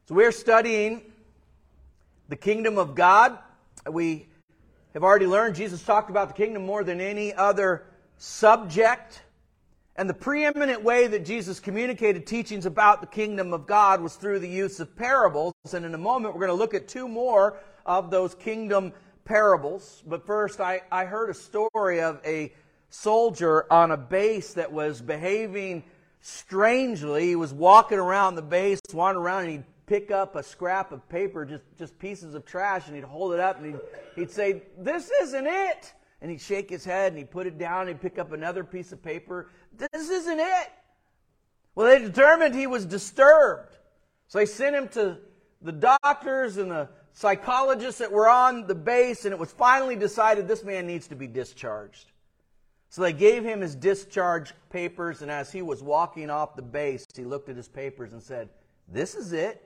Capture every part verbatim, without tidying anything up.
So we're studying the kingdom of God. We have already learned Jesus talked about the kingdom more than any other subject. And the preeminent way that Jesus communicated teachings about the kingdom of God was through the use of parables. And in a moment, we're going to look at two more of those kingdom parables. But first, I, I heard a story of a soldier on a base that was behaving strangely. He was walking around the base, wandering around, and he'd pick up a scrap of paper, just, just pieces of trash, and he'd hold it up, and he'd, he'd say, "This isn't it." And he'd shake his head, and he'd put it down, and he'd pick up another piece of paper. "This isn't it." Well, they determined he was disturbed. So they sent him to the doctors and the psychologists that were on the base, and it was finally decided this man needs to be discharged. So they gave him his discharge papers, and as he was walking off the base, he looked at his papers and said, "This is it."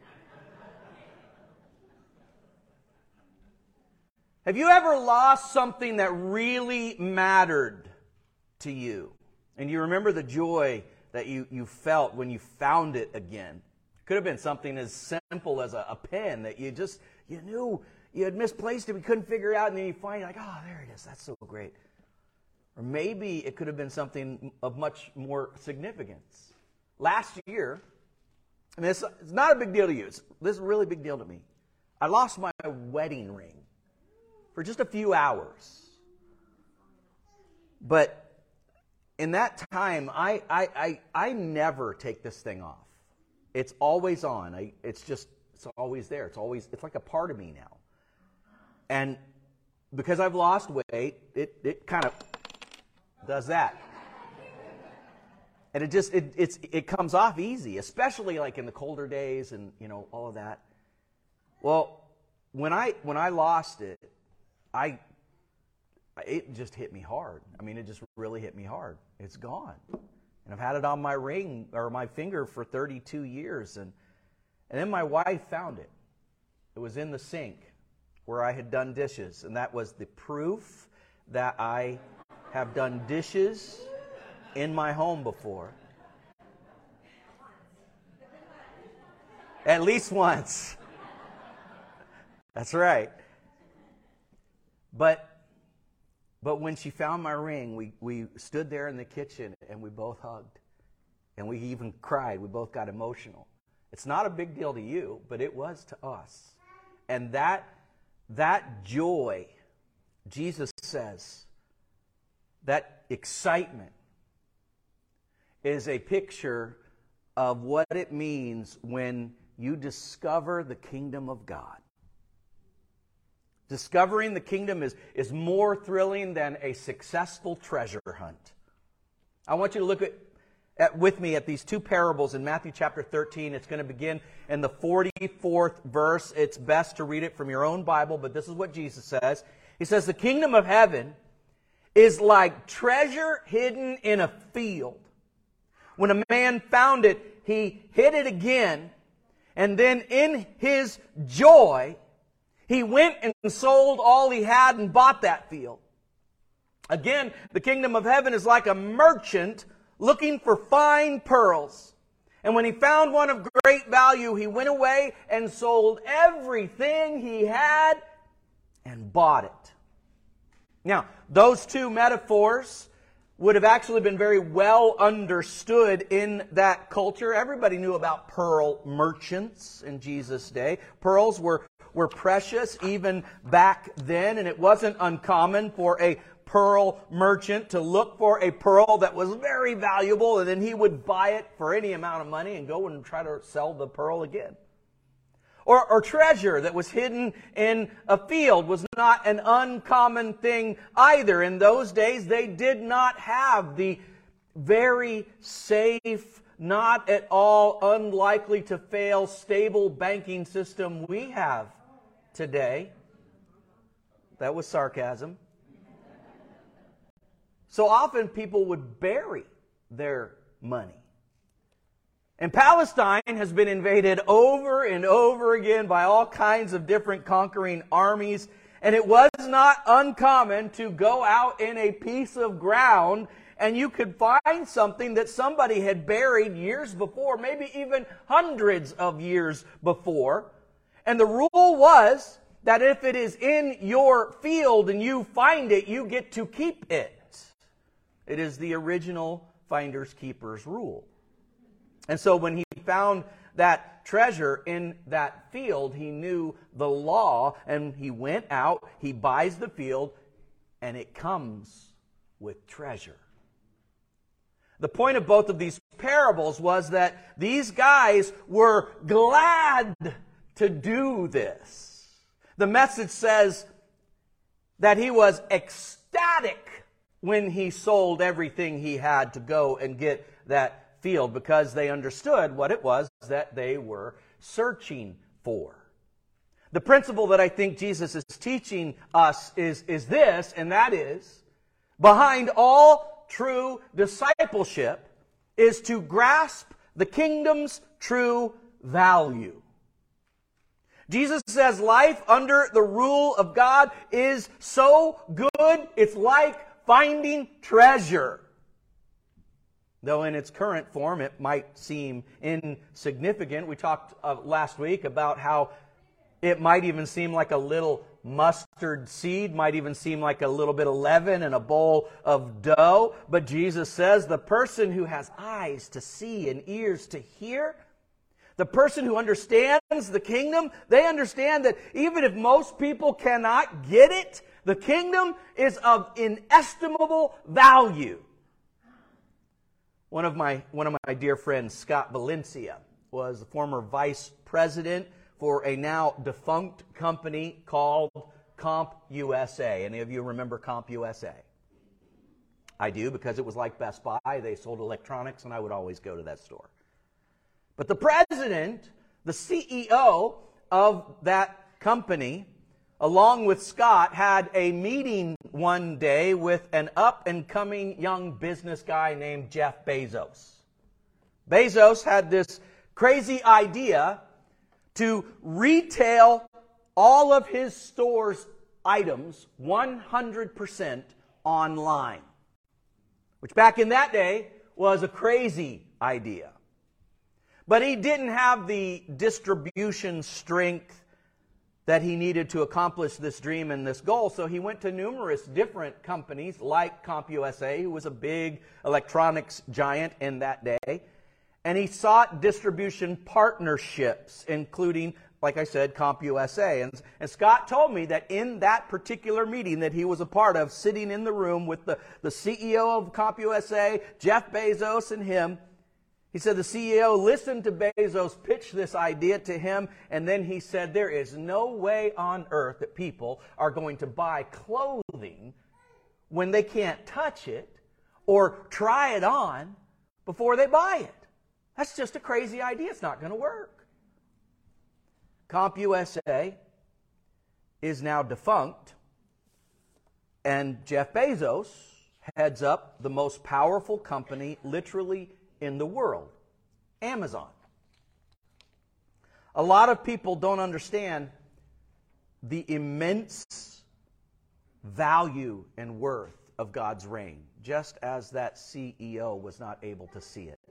Have you ever lost something that really mattered to you? And you remember the joy that you, you felt when you found it again? It could have been something as simple as a, a pen that you just, you knew you had misplaced it, we couldn't figure it out, and then you find it like, "Oh, there it is, that's so great." Or maybe it could have been something of much more significance. Last year, and this it's not a big deal to you, it's, this is a really big deal to me. I lost my wedding ring for just a few hours. But in that time, I I I, I never take this thing off. It's always on. I, it's just, it's always there. It's always, it's like a part of me now. And because I've lost weight, it, it kind of does that. And it just, it, it's, it comes off easy, especially like in the colder days and, you know, all of that. Well, when I, when I lost it, I, it just hit me hard. I mean, it just really hit me hard. It's gone. And I've had it on my ring or my finger for thirty-two years. And, and then my wife found it. It was in the sink where I had done dishes. And that was the proof that I have done dishes in my home before. At least once. That's right. But but when she found my ring, we, we stood there in the kitchen and we both hugged. And we even cried. We both got emotional. It's not a big deal to you, but it was to us. And that that joy, Jesus says, that excitement is a picture of what it means when you discover the kingdom of God. Discovering the kingdom is, is more thrilling than a successful treasure hunt. I want you to look at, at with me at these two parables in Matthew chapter thirteen. It's going to begin in the forty-fourth verse. It's best to read it from your own Bible, but this is what Jesus says. He says, "The kingdom of heaven is like treasure hidden in a field. When a man found it, he hid it again, and then in his joy, he went and sold all he had and bought that field. Again, the kingdom of heaven is like a merchant looking for fine pearls. And when he found one of great value, he went away and sold everything he had and bought it." Now, those two metaphors would have actually been very well understood in that culture. Everybody knew about pearl merchants in Jesus' day. Pearls were were precious even back then, and it wasn't uncommon for a pearl merchant to look for a pearl that was very valuable, and then he would buy it for any amount of money and go and try to sell the pearl again. Or, or treasure that was hidden in a field was not an uncommon thing either. In those days, they did not have the very safe, not at all unlikely to fail, stable banking system we have today. That was sarcasm. So often people would bury their money. And Palestine has been invaded over and over again by all kinds of different conquering armies. And it was not uncommon to go out in a piece of ground and you could find something that somebody had buried years before, maybe even hundreds of years before. And the rule was that if it is in your field and you find it, you get to keep it. It is the original finders keepers rule. And so when he found that treasure in that field, he knew the law, and he went out, he buys the field, and it comes with treasure. The point of both of these parables was that these guys were glad to do this. The message says that he was ecstatic when he sold everything he had to go and get that field, because they understood what it was that they were searching for. The principle that I think Jesus is teaching us is, is this, and that is, behind all true discipleship is to grasp the kingdom's true value. Jesus says life under the rule of God is so good, it's like finding treasure. Though in its current form it might seem insignificant. We talked uh, last week about how it might even seem like a little mustard seed, might even seem like a little bit of leaven in a bowl of dough. But Jesus says the person who has eyes to see and ears to hear, the person who understands the kingdom, they understand that even if most people cannot get it, the kingdom is of inestimable value. One of my one of my dear friends, Scott Valencia, was the former vice president for a now defunct company called CompUSA. Any of you remember CompUSA? I do, because it was like Best Buy. They sold electronics, and I would always go to that store. But the president, the C E O of that company, along with Scott, had a meeting one day with an up-and-coming young business guy named Jeff Bezos. Bezos had this crazy idea to retail all of his store's items one hundred percent online, which back in that day was a crazy idea. But he didn't have the distribution strength that he needed to accomplish this dream and this goal. So he went to numerous different companies like CompUSA, who was a big electronics giant in that day. And he sought distribution partnerships, including, like I said, CompUSA. And, and Scott told me that in that particular meeting that he was a part of, sitting in the room with the, the C E O of CompUSA, Jeff Bezos, and him, he said the C E O listened to Bezos pitch this idea to him, and then he said, there is no way on earth that people are going to buy clothing when they can't touch it or try it on before they buy it. That's just a crazy idea. It's not going to work. CompUSA is now defunct, and Jeff Bezos heads up the most powerful company literally in the world, Amazon. A lot of people don't understand the immense value and worth of God's reign, just as that C E O was not able to see it.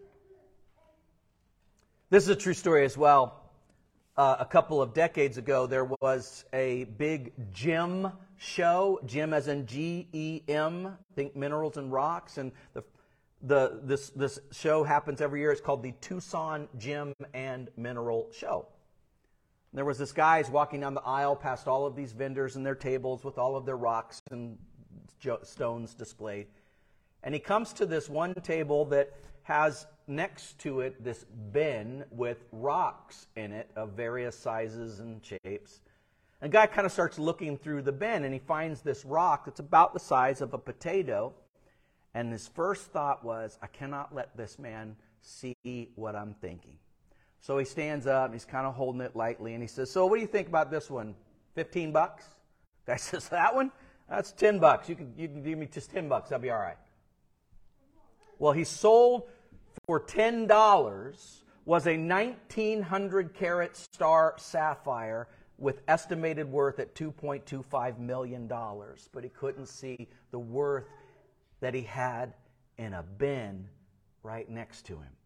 This is a true story as well. Uh, a couple of decades ago, there was a big gem show, gem as in G E M, think minerals and rocks, and the The, this, this show happens every year. It's called the Tucson Gem and Mineral Show. And there was this guy who's walking down the aisle past all of these vendors and their tables with all of their rocks and jo- stones displayed. And he comes to this one table that has next to it this bin with rocks in it of various sizes and shapes. And the guy kind of starts looking through the bin, and he finds this rock that's about the size of a potato. And his first thought was, I cannot let this man see what I'm thinking. So he stands up, and he's kind of holding it lightly, and he says, so what do you think about this one? fifteen bucks? The guy says, that one? That's ten bucks. You can, you can give me just ten bucks. That'll be all right. Well, he sold for ten dollars was a nineteen hundred carat star sapphire with estimated worth at two point two five million dollars. But he couldn't see the worth that he had in a bin right next to him.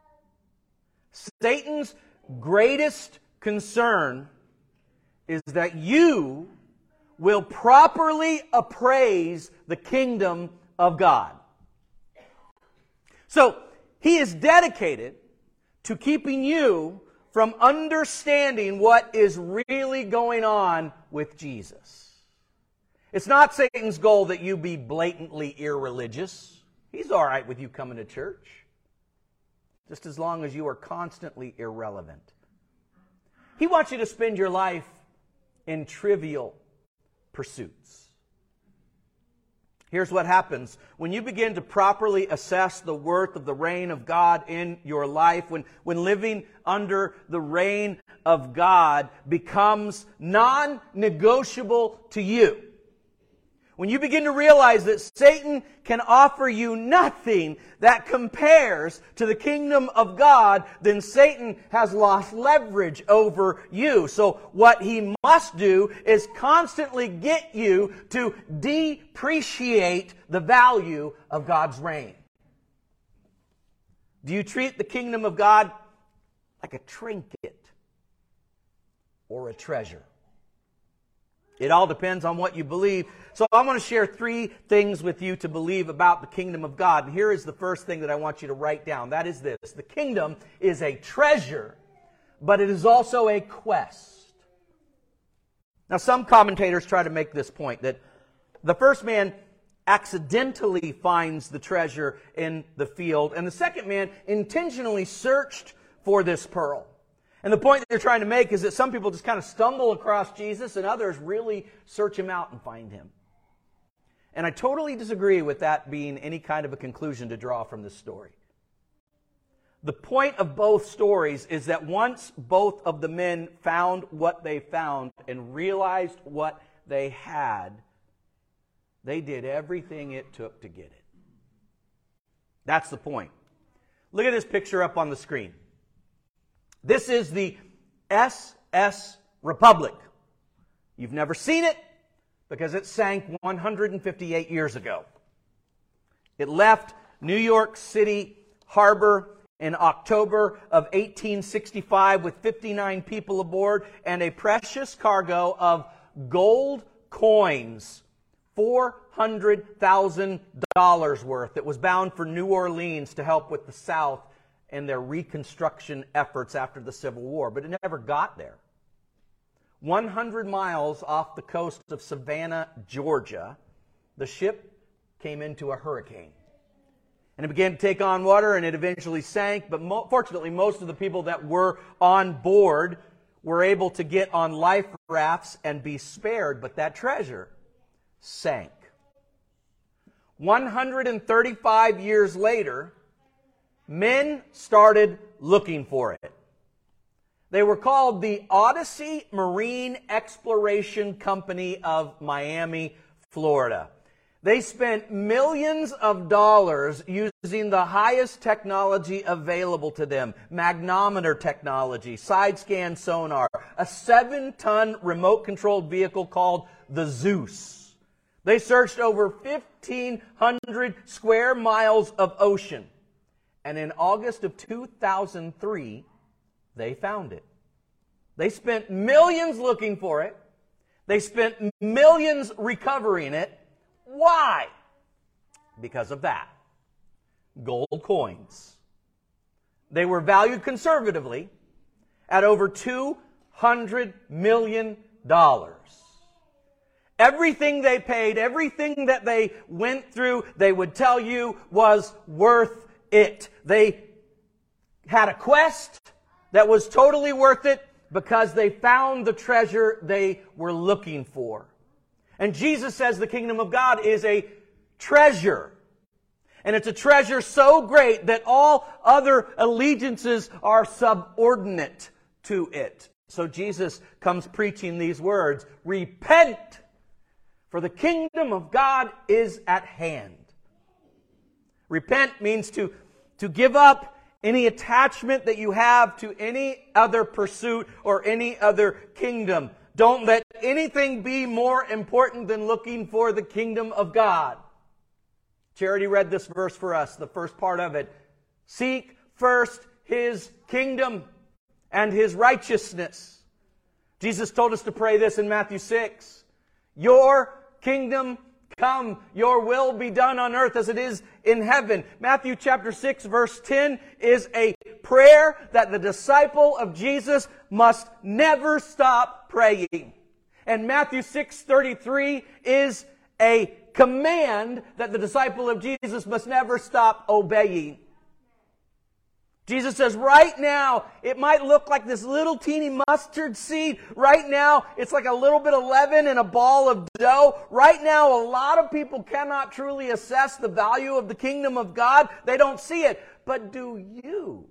Satan's greatest concern is that you will properly appraise the kingdom of God. So, he is dedicated to keeping you from understanding what is really going on with Jesus. It's not Satan's goal that you be blatantly irreligious. He's all right with you coming to church, just as long as you are constantly irrelevant. He wants you to spend your life in trivial pursuits. Here's what happens. When you begin to properly assess the worth of the reign of God in your life, when, when living under the reign of God becomes non-negotiable to you, when you begin to realize that Satan can offer you nothing that compares to the kingdom of God, then Satan has lost leverage over you. So what he must do is constantly get you to depreciate the value of God's reign. Do you treat the kingdom of God like a trinket or a treasure? It all depends on what you believe. So I want to share three things with you to believe about the kingdom of God. And here is the first thing that I want you to write down. That is this. The kingdom is a treasure, but it is also a quest. Now, some commentators try to make this point, that the first man accidentally finds the treasure in the field, and the second man intentionally searched for this pearl. And the point that they're trying to make is that some people just kind of stumble across Jesus and others really search him out and find him. And I totally disagree with that being any kind of a conclusion to draw from this story. The point of both stories is that once both of the men found what they found and realized what they had, they did everything it took to get it. That's the point. Look at this picture up on the screen. This is the S S Republic. You've never seen it because it sank one hundred fifty-eight years ago. It left New York City Harbor in October of eighteen sixty-five with fifty-nine people aboard and a precious cargo of gold coins, four hundred thousand dollars worth. It was bound for New Orleans to help with the South and their reconstruction efforts after the Civil War, but it never got there. one hundred miles off the coast of Savannah, Georgia, the ship came into a hurricane. And it began to take on water, and it eventually sank, but mo- fortunately most of the people that were on board were able to get on life rafts and be spared, but that treasure sank. one hundred thirty-five years later, men started looking for it. They were called the Odyssey Marine Exploration Company of Miami, Florida. They spent millions of dollars using the highest technology available to them. Magnometer technology, side-scan sonar, a seven-ton remote-controlled vehicle called the Zeus. They searched over fifteen hundred square miles of ocean. And in August of two thousand three, they found it. They spent millions looking for it. They spent millions recovering it. Why? Because of that. Gold coins. They were valued conservatively at over two hundred million dollars. Everything they paid, everything that they went through, they would tell you was worth it. They had a quest that was totally worth it because they found the treasure they were looking for. And Jesus says the kingdom of God is a treasure. And it's a treasure so great that all other allegiances are subordinate to it. So Jesus comes preaching these words, repent, for the kingdom of God is at hand. Repent means to, to give up any attachment that you have to any other pursuit or any other kingdom. Don't let anything be more important than looking for the kingdom of God. Charity read this verse for us, the first part of it. Seek first His kingdom and His righteousness. Jesus told us to pray this in Matthew six. Your kingdom come, your will be done on earth as it is in heaven. Matthew chapter six verse ten is a prayer that the disciple of Jesus must never stop praying. And Matthew six thirty-three is a command that the disciple of Jesus must never stop obeying. Jesus says, right now, it might look like this little teeny mustard seed. Right now, it's like a little bit of leaven in a ball of dough. Right now, a lot of people cannot truly assess the value of the kingdom of God. They don't see it. But do you?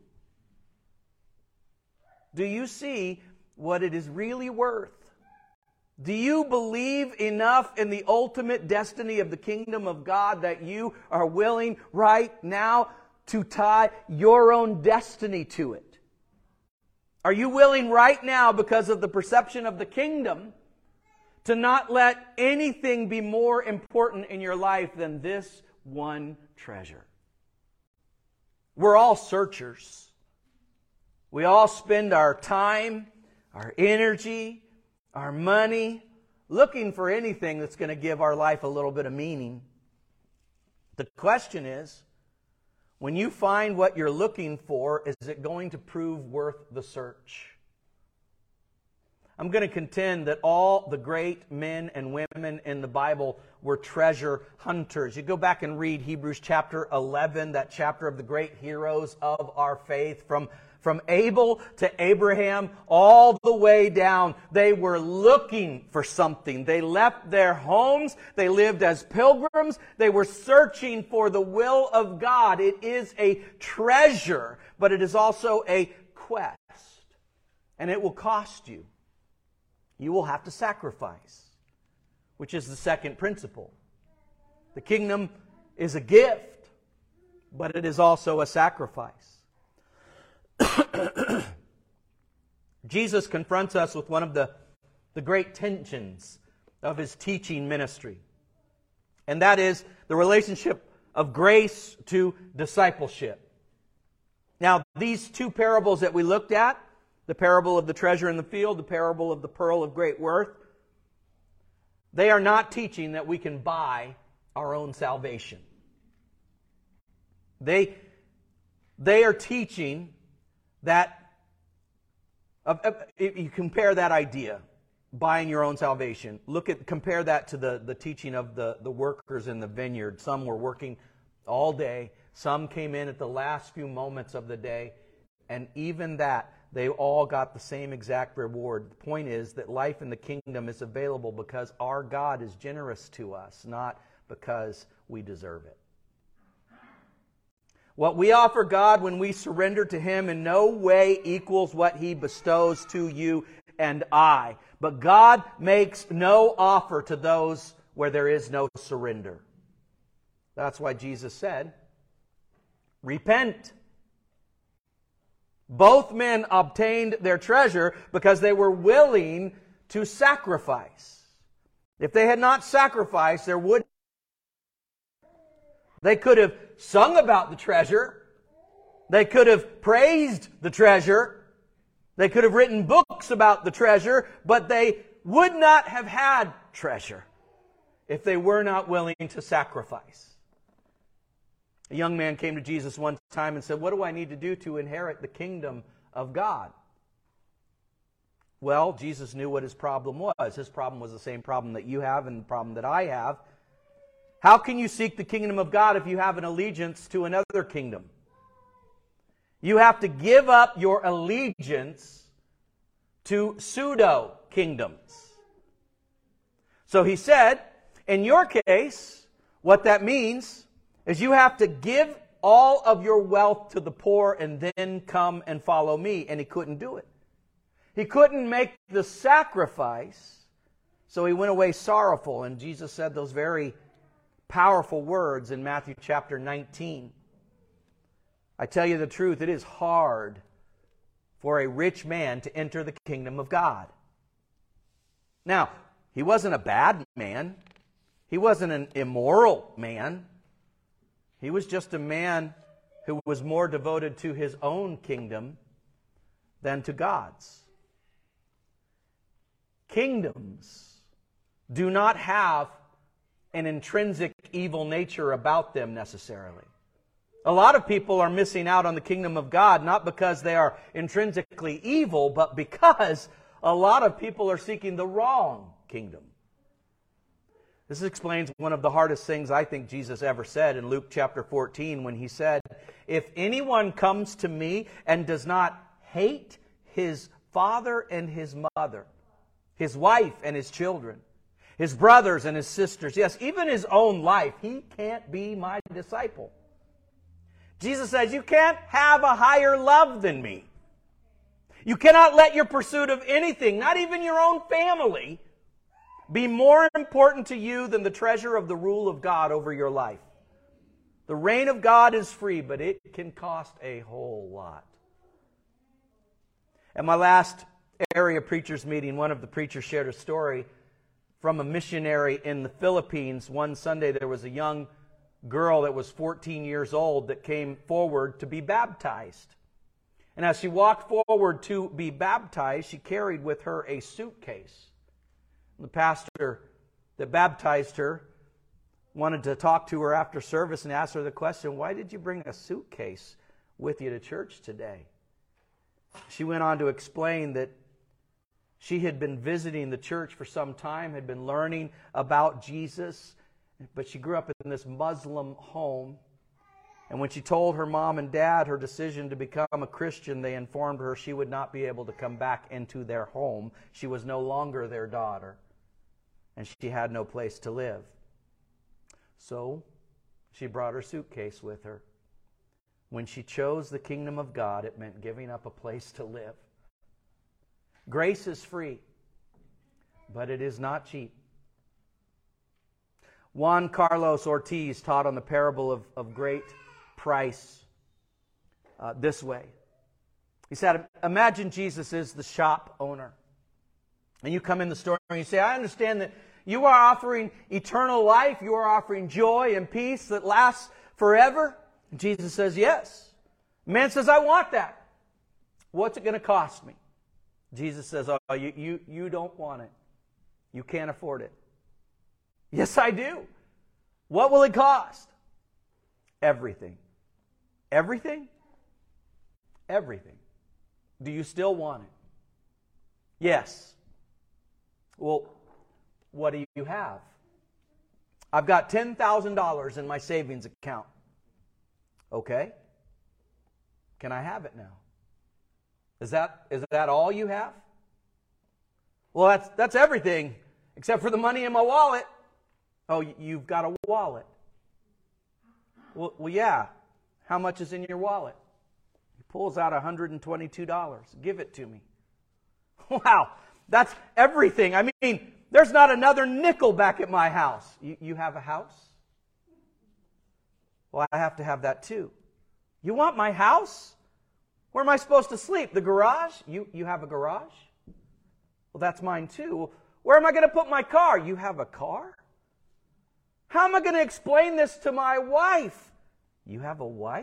Do you see what it is really worth? Do you believe enough in the ultimate destiny of the kingdom of God that you are willing right now to tie your own destiny to it? Are you willing right now, because of the perception of the kingdom, to not let anything be more important in your life than this one treasure? We're all searchers. We all spend our time, our energy, our money looking for anything that's going to give our life a little bit of meaning. The question is, when you find what you're looking for, is it going to prove worth the search? I'm going to contend that all the great men and women in the Bible were treasure hunters. You go back and read Hebrews chapter eleven, that chapter of the great heroes of our faith, from From Abel to Abraham, all the way down, they were looking for something. They left their homes. They lived as pilgrims. They were searching for the will of God. It is a treasure, but it is also a quest. And it will cost you. You will have to sacrifice, which is the second principle. The kingdom is a gift, but it is also a sacrifice. Jesus confronts us with one of the, the great tensions of His teaching ministry. And that is the relationship of grace to discipleship. Now, these two parables that we looked at, the parable of the treasure in the field, the parable of the pearl of great worth, they are not teaching that we can buy our own salvation. They, they are teaching that, uh, uh, you compare that idea, buying your own salvation. Look at, compare that to the, the teaching of the, the workers in the vineyard. Some were working all day. Some came in at the last few moments of the day. And even that, they all got the same exact reward. The point is that life in the kingdom is available because our God is generous to us, not because we deserve it. What we offer God when we surrender to Him in no way equals what He bestows to you and I. But God makes no offer to those where there is no surrender. That's why Jesus said, repent. Both men obtained their treasure because they were willing to sacrifice. If they had not sacrificed, there would They could have sung about the treasure. They could have praised the treasure. They could have written books about the treasure, but they would not have had treasure if they were not willing to sacrifice. A young man came to Jesus one time and said, "What do I need to do to inherit the kingdom of God?" Well, Jesus knew what his problem was. His problem was the same problem that you have and the problem that I have. How can you seek the kingdom of God if you have an allegiance to another kingdom? You have to give up your allegiance to pseudo-kingdoms. So he said, in your case, what that means is you have to give all of your wealth to the poor and then come and follow me. And he couldn't do it. He couldn't make the sacrifice, so he went away sorrowful. And Jesus said those very powerful words in Matthew chapter nineteen. I tell you the truth, it is hard for a rich man to enter the kingdom of God. Now, he wasn't a bad man. He wasn't an immoral man. He was just a man who was more devoted to his own kingdom than to God's. Kingdoms do not have an intrinsic evil nature about them necessarily. A lot of people are missing out on the kingdom of God not because they are intrinsically evil, but because a lot of people are seeking the wrong kingdom. This explains one of the hardest things I think Jesus ever said in Luke chapter fourteen when He said, "If anyone comes to me and does not hate his father and his mother, his wife and his children, his brothers and his sisters, yes, even his own life, he can't be my disciple." Jesus says, you can't have a higher love than me. You cannot let your pursuit of anything, not even your own family, be more important to you than the treasure of the rule of God over your life. The reign of God is free, but it can cost a whole lot. At my last area preachers meeting, one of the preachers shared a story from a missionary in the Philippines. One Sunday there was a young girl that was fourteen years old that came forward to be baptized. And as she walked forward to be baptized, she carried with her a suitcase. The pastor that baptized her wanted to talk to her after service and asked her the question, "Why did you bring a suitcase with you to church today?" She went on to explain that she had been visiting the church for some time, had been learning about Jesus, but she grew up in this Muslim home. And when she told her mom and dad her decision to become a Christian, they informed her she would not be able to come back into their home. She was no longer their daughter, and she had no place to live. So she brought her suitcase with her. When she chose the kingdom of God, it meant giving up a place to live. Grace is free, but it is not cheap. Juan Carlos Ortiz taught on the parable of, of great price uh, this way. He said, imagine Jesus is the shop owner. And you come in the store and you say, I understand that you are offering eternal life. You are offering joy and peace that lasts forever. And Jesus says, yes. The man says, I want that. What's it going to cost me? Jesus says, oh, you, you, you don't want it. You can't afford it. Yes, I do. What will it cost? Everything. Everything? Everything. Do you still want it? Yes. Well, what do you have? I've got ten thousand dollars in my savings account. Okay. Can I have it now? Is that, is that all you have? Well, that's, that's everything except for the money in my wallet. Oh, you've got a wallet. Well, well, yeah. How much is in your wallet? He pulls out one hundred twenty-two dollars. Give it to me. Wow, that's everything. I mean, there's not another nickel back at my house. You, you have a house? Well, I have to have that too. You want my house? Where am I supposed to sleep? The garage? You, you have a garage? Well, that's mine too. Where am I going to put my car? You have a car? How am I going to explain this to my wife? You have a wife?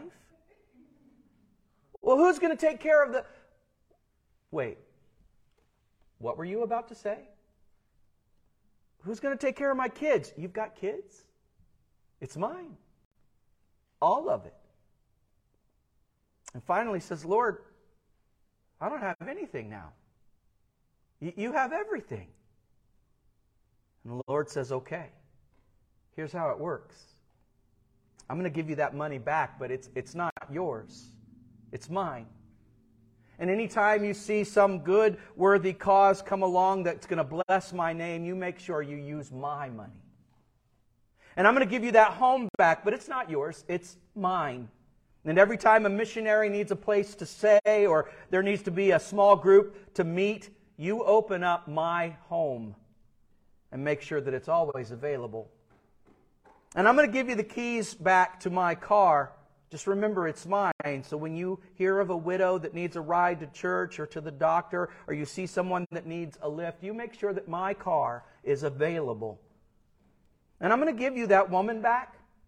Well, who's going to take care of the... Wait. What were you about to say? Who's going to take care of my kids? You've got kids? It's mine. All of it. And finally says, Lord, I don't have anything now. You, you have everything. And the Lord says, okay. Here's how it works. I'm going to give you that money back, but it's it's not yours. It's mine. And anytime you see some good, worthy cause come along that's going to bless my name, you make sure you use my money. And I'm going to give you that home back, but it's not yours. It's mine. And every time a missionary needs a place to stay or there needs to be a small group to meet, you open up my home and make sure that it's always available. And I'm going to give you the keys back to my car. Just remember, it's mine. So when you hear of a widow that needs a ride to church or to the doctor, or you see someone that needs a lift, you make sure that my car is available. And I'm going to give you that woman back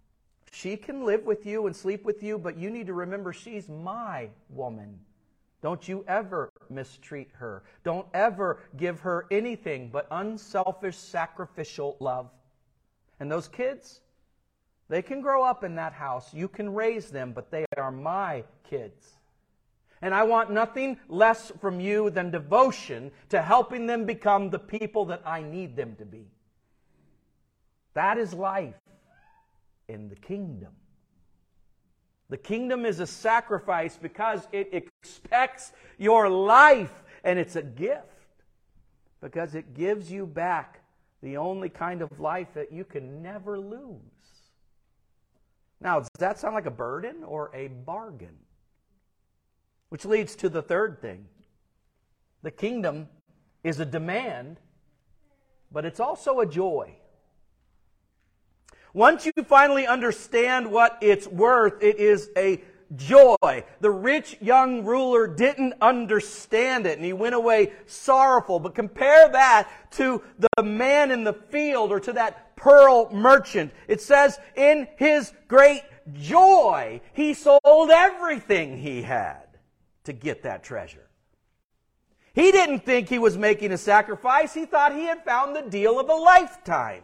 she can live with you and sleep with you, but you need to remember she's my woman. Don't you ever mistreat her. Don't ever give her anything but unselfish, sacrificial love. And those kids, they can grow up in that house. You can raise them, but they are my kids. And I want nothing less from you than devotion to helping them become the people that I need them to be. That is life in the kingdom. The kingdom is a sacrifice because it expects your life, and it's a gift because it gives you back the only kind of life that you can never lose. Now, does that sound like a burden or a bargain? Which leads to the third thing. The kingdom is a demand, but it's also a joy. Once you finally understand what it's worth, it is a joy. The rich young ruler didn't understand it, and he went away sorrowful. But compare that to the man in the field, or to that pearl merchant. It says, in his great joy, he sold everything he had to get that treasure. He didn't think he was making a sacrifice. He thought he had found the deal of a lifetime.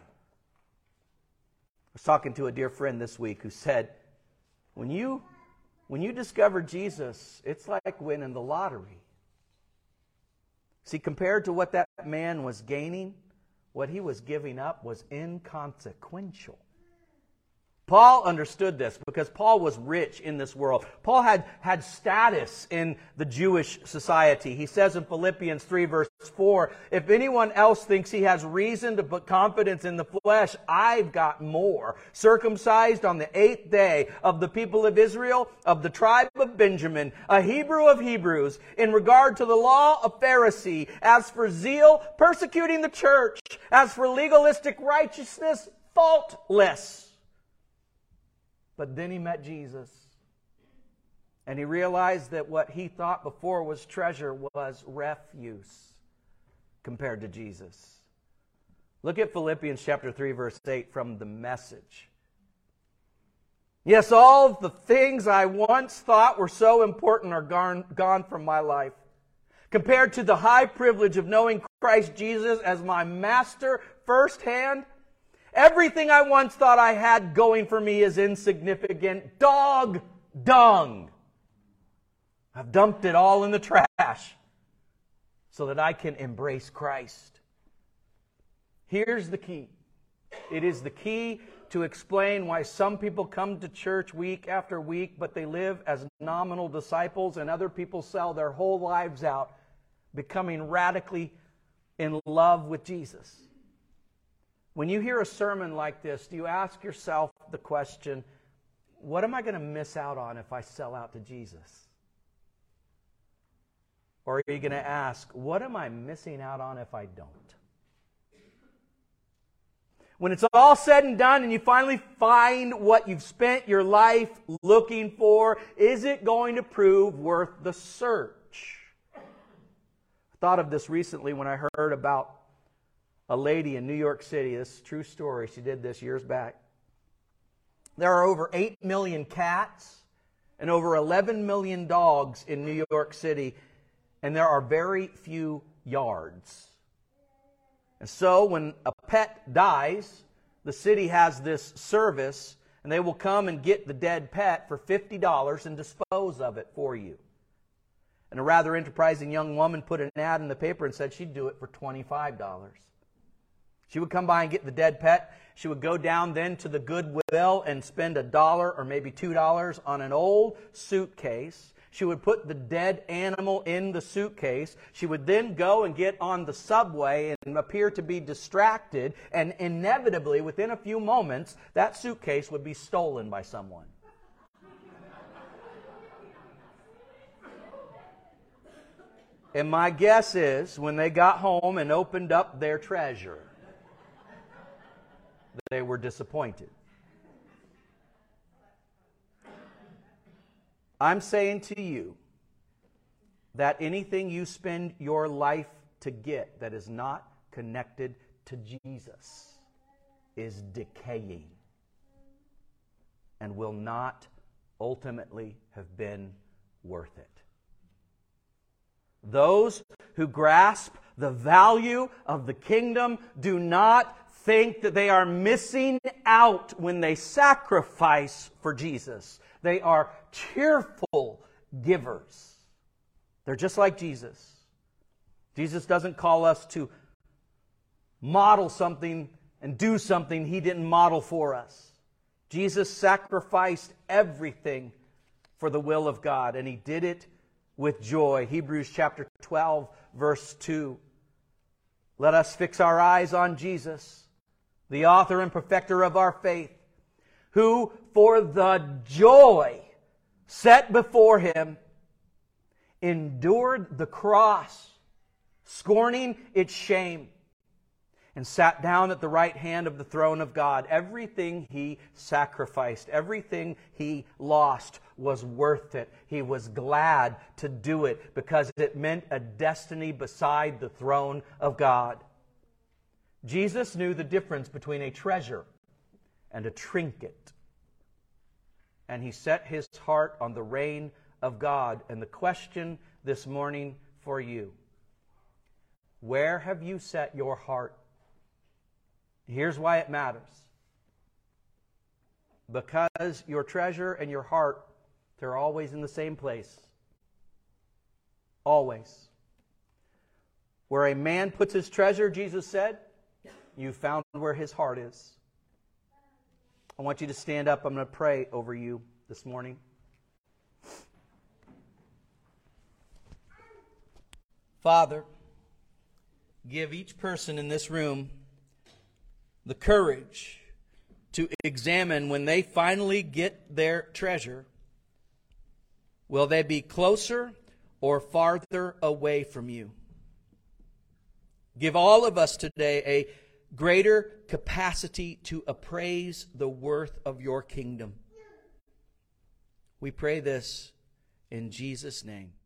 I was talking to a dear friend this week who said, when you, when you discover Jesus, it's like winning the lottery. See, compared to what that man was gaining, what he was giving up was inconsequential. Paul understood this because Paul was rich in this world. Paul had, had status in the Jewish society. He says in Philippians three verse four, if anyone else thinks he has reason to put confidence in the flesh, I've got more. Circumcised on the eighth day, of the people of Israel, of the tribe of Benjamin, a Hebrew of Hebrews, in regard to the law, a Pharisee, as for zeal, persecuting the church, as for legalistic righteousness, faultless. But then he met Jesus, and he realized that what he thought before was treasure was refuse compared to Jesus. Look at Philippians chapter three, verse eight from the Message. Yes, all the things I once thought were so important are gone, gone from my life. Compared to the high privilege of knowing Christ Jesus as my master firsthand, everything I once thought I had going for me is insignificant. Dog dung. I've dumped it all in the trash so that I can embrace Christ. Here's the key. It is the key to explain why some people come to church week after week, but they live as nominal disciples, and other people sell their whole lives out becoming radically in love with Jesus. When you hear a sermon like this, do you ask yourself the question, what am I going to miss out on if I sell out to Jesus? Or are you going to ask, what am I missing out on if I don't? When it's all said and done and you finally find what you've spent your life looking for, is it going to prove worth the search? I thought of this recently when I heard about a lady in New York City. This is a true story. She did this years back. There are over eight million cats and over eleven million dogs in New York City, and there are very few yards. And so when a pet dies, the city has this service, and they will come and get the dead pet for fifty dollars and dispose of it for you. And a rather enterprising young woman put an ad in the paper and said she'd do it for twenty-five dollars. She would come by and get the dead pet. She would go down then to the Goodwill and spend a dollar or maybe two dollars on an old suitcase. She would put the dead animal in the suitcase. She would then go and get on the subway and appear to be distracted. And inevitably, within a few moments, that suitcase would be stolen by someone. And my guess is, when they got home and opened up their treasure, they were disappointed. I'm saying to you that anything you spend your life to get that is not connected to Jesus is decaying and will not ultimately have been worth it. Those who grasp the value of the kingdom do not think that they are missing out when they sacrifice for Jesus. They are cheerful givers. They're just like Jesus. Jesus doesn't call us to model something and do something He didn't model for us. Jesus sacrificed everything for the will of God, and He did it with joy. Hebrews chapter twelve, verse two. Let us fix our eyes on Jesus, the author and perfecter of our faith, who for the joy set before Him endured the cross, scorning its shame, and sat down at the right hand of the throne of God. Everything He sacrificed, everything He lost was worth it. He was glad to do it because it meant a destiny beside the throne of God. Jesus knew the difference between a treasure and a trinket. And He set His heart on the reign of God. And the question this morning for you: where have you set your heart? Here's why it matters. Because your treasure and your heart, they're always in the same place. Always. Where a man puts his treasure, Jesus said, you found where his heart is. I want you to stand up. I'm going to pray over you this morning. Father, give each person in this room the courage to examine when they finally get their treasure. Will they be closer or farther away from You? Give all of us today a greater capacity to appraise the worth of Your kingdom. We pray this in Jesus' name.